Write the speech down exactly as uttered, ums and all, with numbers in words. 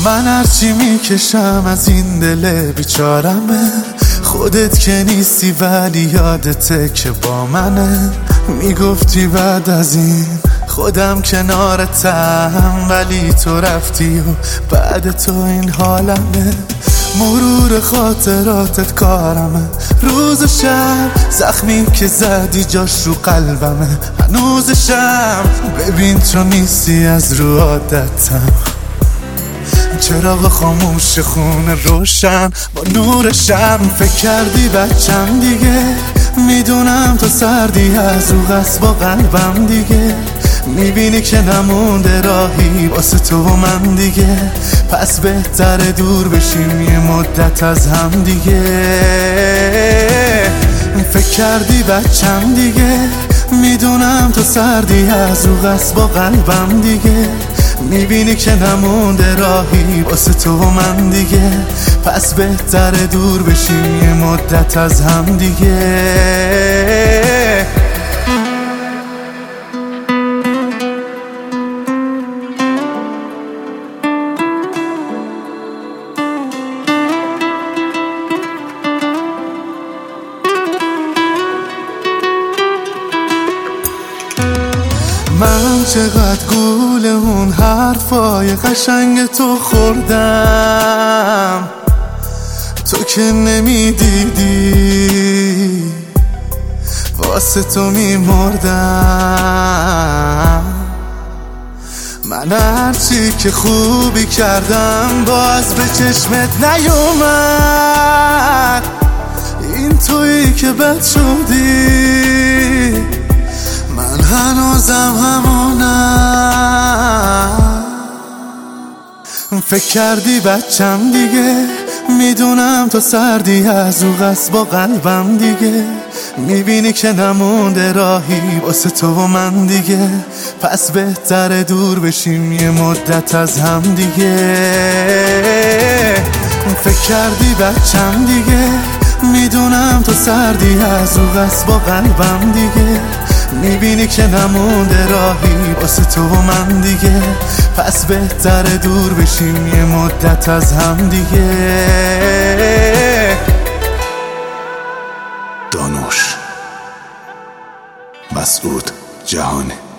من هرچی میکشم از این دل بیچارمه، خودت که نیستی ولی یادته که با منه. میگفتی بعد از این خودم کنارتم، ولی تو رفتی و بعد تو این حالمه. مرور خاطراتت کارمه، روز و شب زخمی که زدی جاش رو قلبمه هنوزشم. ببین تو نیستی از رو عادتم، چراغ خاموش خونه روشن با نور شم. فکر کردی بچم دیگه، میدونم تو سردی از رو قصد با قلبم دیگه. میبینی که نمونده راهی واسه تو و من دیگه، پس بهتر دور بشیم یه مدت از هم دیگه. فکر کردی بچم دیگه، میدونم تو سردی از رو قصد با قلبم دیگه. میبینی که نمونده راهی واسه تو و من دیگه، پس بهتر دور بشیم یه مدت از هم دیگه. من چقدر گول اون حرفای قشنگ تو خوردم، تو که نمیدیدی واسه تو میمردم. من هرچی که خوبی کردم باز به چشمت نیومد، این تویی که بد شدی، من هنوزم همونم. فکر کردی بچم دیگه، میدونم تو سردی از رو قصد با قلبم دیگه. میبینی که نمونده راهی واسه تو و من دیگه، پس بهتر دور بشیم یه مدت از هم دیگه. فکر کردی بچم دیگه، میدونم تو سردی از رو قصد با قلبم دیگه. میبینی که نمونده راهی واسه تو و من دیگه، پس بهتر دور بشیم یه مدت از هم دیگه. دانوش مسعود جهانی.